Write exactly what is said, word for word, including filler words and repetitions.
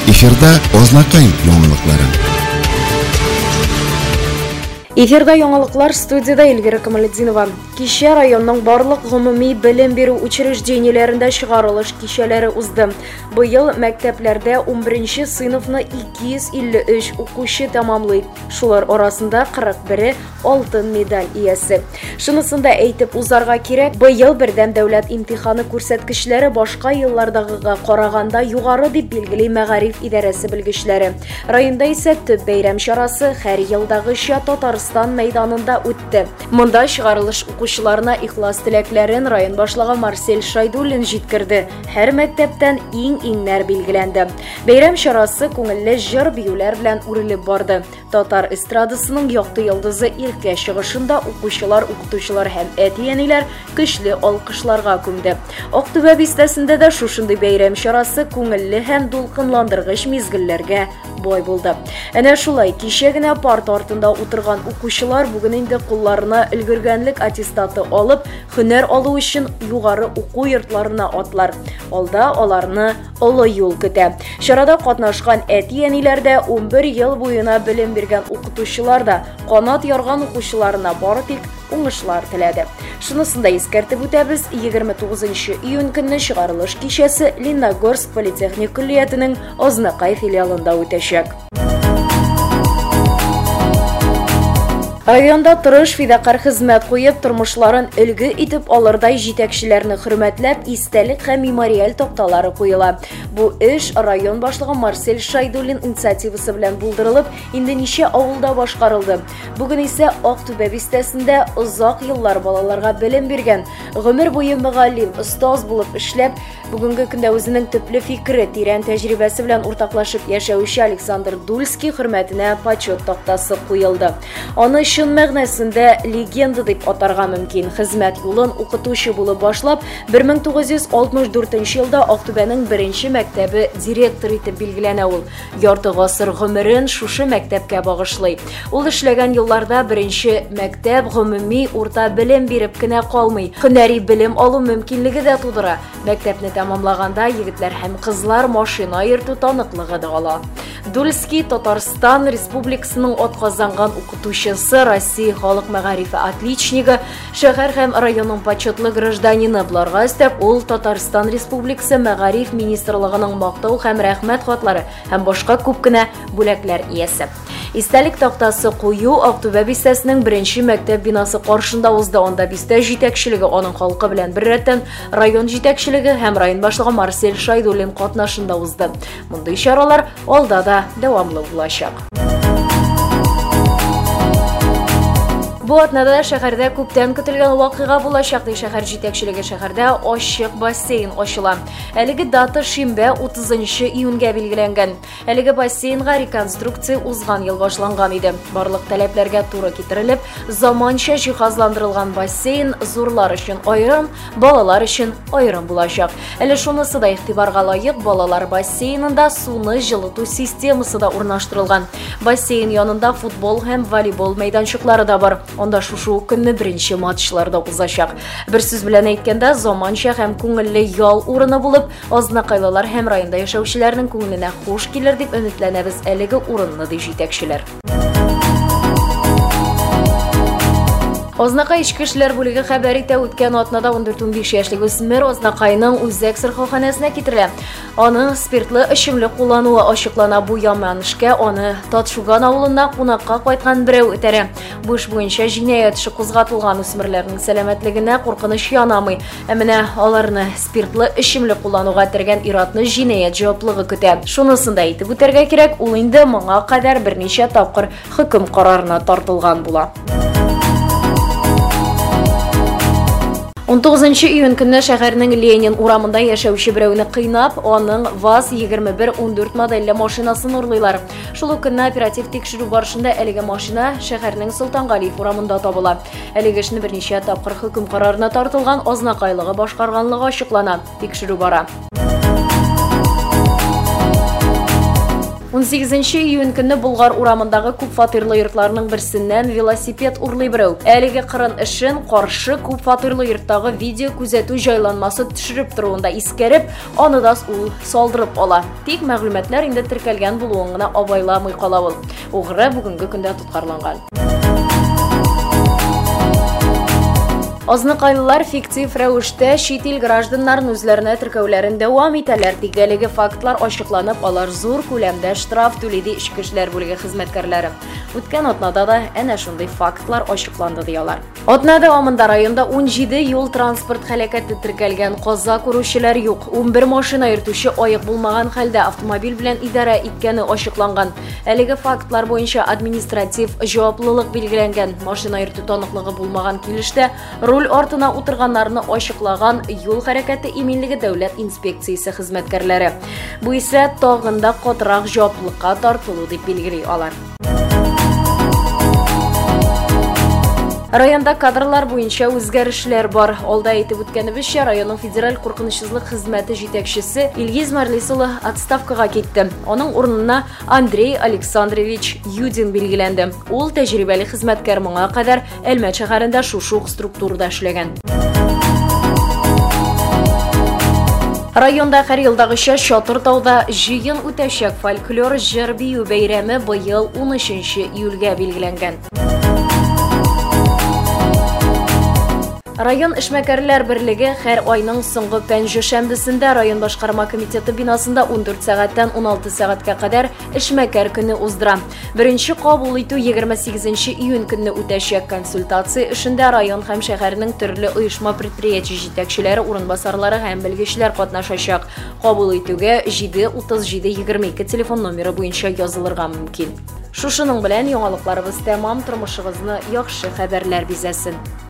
Эфирда Ознакай яңалыклары. Эфирда яңалыклар, студияда Эльвира Камалетдинова. Кичә районның барлык гомуми белем бирү учреждениеләрендә чыгарылыш кичәләре узды. Быел мәктәпләрдә ун беренче сыйныфны ике йөз илле өч укучы тәмамлый. Шулар арасында кырык бире алтын медаль иясе. Шунысында әйтеп узарга кирәк, быел бердәм дәүләт имтиханы күрсәткечләре башка еллардагыга караганда югары дип билгели мәгариф идарәсе белгечләре. Районда исә төп бәйрәм чарасы һәр елдагыча Татарстан мәйданында үтте. Монда чыгарылыш укучыларына ихлас теләкләрен район башлыгы Марсель Шайдуллин җиткерде. Һәр мәктәптән иң-иңнәр билгеләнде. Бәйрәм чарасы күңелле җыр биюләр белән үрелеп барды. Татар эстрадасының якты йолдызы иркә чыгышында укучылар, укытучылар һәм әти-әниләр көчле алкышларга күмде. Актүбә бистәсендә дә шушындый бәйрәм чарасы күңелле һәм дулкынландыргыч мизгелләргә бай булды. Әнә шулай кичә генә парта артында утырган укучылар бүген инде кулларына өлгергәнлек аттестаты алып, һөнәр алу өчен югары уку йортларына атлар. Алда аларны олы юл көтә. Чарада катнашкан әти-әниләр дә ун бер ел буена белем биргән укытучылар да канат ярган укучыларына бары тик уңышлар теләде. Шунысында искәртеп үтәбез, егерме тугызынчы июнь көнне чыгарылыш кичәсе Лениногорск политехник көллиятенең Ознакай филиалында үтәчәк. Районда тырыш фидакар хезмәт куеп, тормышларын өлге итеп алырдай җитәкчеләрне хөрмәтләп, истәлек һәм мемориаль такталары куела. Бу эш район башлыгы Марсель Шайдуллин инициативасы белән булдырылып, инде ничә авылда башкарылды. Бүген исә Актүбә бистәсендә озак еллар балаларга белем биргән, гомер буе мөгаллим, остаз булып эшләп, бүгенге көндә үзенең төпле фикере, тирән тәҗрибәсе белән уртаклашып яшәүче Александр Дульский хөрмәтенә почет тактасы куелды. Аны чын мәгънәсендә легенда дип атарга мөмкин. Хезмәт юлын укытучы булып башлап, бер мең тугыз йөз алтмыш дүртенче елда Актүбәнең беренче мәктәбе директоры итеп билгеләнә ул. Ярты гасыр гомерен шушы мәктәпкә багышлый. Ул эшләгән елларда беренче мәктәп гомуми урта белем биреп кенә калмый, һөнәри белем алу мөмкинлеге дә тудыра. Мәктәпне тәмамлаганда егетләр һәм кызлар машина йөртү таныклыгы да ала. Дульский Татарстан Республикасының атказанган укытучысы, Россия халык мәгарифе отличнигы, шәһәр һәм районның почетлы гражданины буларга өстәп, ул Татарстан Республикасы мәгариф министрлыгының мактау һәм рәхмәт хатлары һәм башка күп кенә бүләкләр иясе. Истәлек тактасы кую Актүбә бистәсенең беренче мәктәп бинасы каршында узды. Анда бистә җитәкчелеге, аның халкы белән бер рәттән район җитәкчелеге һәм район башлыгы Марсель Шайдуллин катнашында узды. Мондый чаралар алда да дәвамлы булачак. Бу атнада шәһәрдә күптән көтелгән вакыйга булачак ди шәһәр җитәкчелеге. Шәһәрдә ачык бассейн ачыла. Әлеге дата шимбә утызынчы июньгә билгеләнгән. Әлеге бассейнга реконструкция узган ел башланган иде. Барлык таләпләргә туры китерелеп, заманча җиһазландырылган бассейн зурлар өчен аерым, балалар өчен аерым булачак. Әле шунысы да игътибарга лаек, балалар бассейнында суны җылыту системасы да урнаштырылган. Бассейн янында футбол һәм волейбол мәйданчыклары да бар. Онда шушы көнне беренче матчларда узачак. Бер сүз белән әйткәндә, заманча һәм күңелле ял урыны булып, Ознакайлылар һәм районда яшәүчеләрнең күңеленә хуш килер дип өметләнәбез әлеге урынны ди җитәкчеләр. Ознакай ички эшләр бүлеге хәбәр итә, үткән атнада ун дүрт - ун биш яшьлек үсмер Ознакайның үзәк сырханәсенә китерелә. Аның спиртлы эчемлек куллануы ачыклана. Бу яман эшкә аны Татшуган авылына кунакка кайткан берәү үтәрә. Бу эш буенча җинаять эше кузгатылган. Үсмерләрнең сәламәтлегенә куркыныч янамый. Ә менә аларны спиртлы эчемлек куллануга тергән иратны җинаять җаваплыгы көтә. Шунысын да әйтеп үтәргә кирәк, ул инде моңа кадәр берничә тапкыр хөкем карарына тартылган була. он тугызынчы июнь көнне шәһәрнең Ленин урамында яшәүче берәүне кыйнап, аның ВАЗ егерме бер ундүрт модельле машинасын урлыйлар. Шул ук көнне оператив тикшерү барышында әлеге машина шәһәрнең Солтангалиев урамында табыла. Әлеге эшне берничә тапкыр хөкем карарына тартылган, Ознакайлыгы башкарганлыгы ачыклана. Тикшерү бара. он сигезенче июнь көнне Болгар урамындагы күп фатирлы йортларның берсеннән велосипед урлый берәү. Әлеге кырын эшен каршы күп фатирлы йорттагы видео күзәтү җайланмасы төшереп торуында искәреп, аны да ул салдырып ала. Тик мәгълүматлар инде теркәлгән булуын гына абайламый кала ул. Угры бүгенге көндә тоткарланган. Азныкайлылар фиктив рәвештә чит ил гражданнарын үзләренә теркәүләрен дәвам итәләр. Тик әлеге фактлар ачыкланып, алар зур күләмдә штраф түләде Ичке эшләр бүлеге хезмәткәрләре. Үткән атнада да әнә шундый фактлар ачыкланды диялар. Атна дәвамында районда он җиде юл транспорт һәлакәте теркәлгән, каза күрүчеләр юк. он бер машина йөртүче аек булмаган хәлдә автомобиль белән идарә иткәне ачыкланган. Әлеге фактлар буенча административ җаваплылык билгеләнгән. Машина йөртү таныклыгы булмаган килештә руль артына утырганнарны ачыклаган юл хәрәкәте иминлеге дәүләт инспекциясе хезмәткәрләре. Бу исә тагын да катырак җаваплылыкка тартылу дип билгели алар. Районда кадрлар буенча үзгәрешләр бар. Алда әйтеп үткәнебезчә, районның федераль куркынычсызлык хезмәте җитәкчесе Илгиз Марлисулы отставкага китте. Аның урынына Андрей Александрович Юдин билгеләнде. Ул тәҗрибәле хезмәткәр, моңа кадәр Әлмәт шәһәрендә шушы ук структурада эшләгән. Районда һәр елдагыча Чатыртауда җыен үтәчәк фольклор җыр бию бәйрәме быел унөченче июльгә билгеләнгән. Район эшмәкәрләр берлеге һәр айның соңгы пәнҗе шәмбесендә район башкарма комитеты бинасында он дүрт сәгатьтән он алты сәгатькә кадәр эшмәкәр көне уздыра. Беренче кабул итү егерме сигезенче июнь көнне үтәчәк. Консультация эшендә район һәм шәһәрнең төрле оешма предприятие җитәкчеләре, урынбасарлары һәм белгечләр катнашачак. Кабул итүгә җиде утыз җиде егерме ике телефон номеры буенча язылырга мөмкин. Шушының белән яңалыкларыбыз тәмам, тормышыгызны яхшы хәбәрләр бизәсен.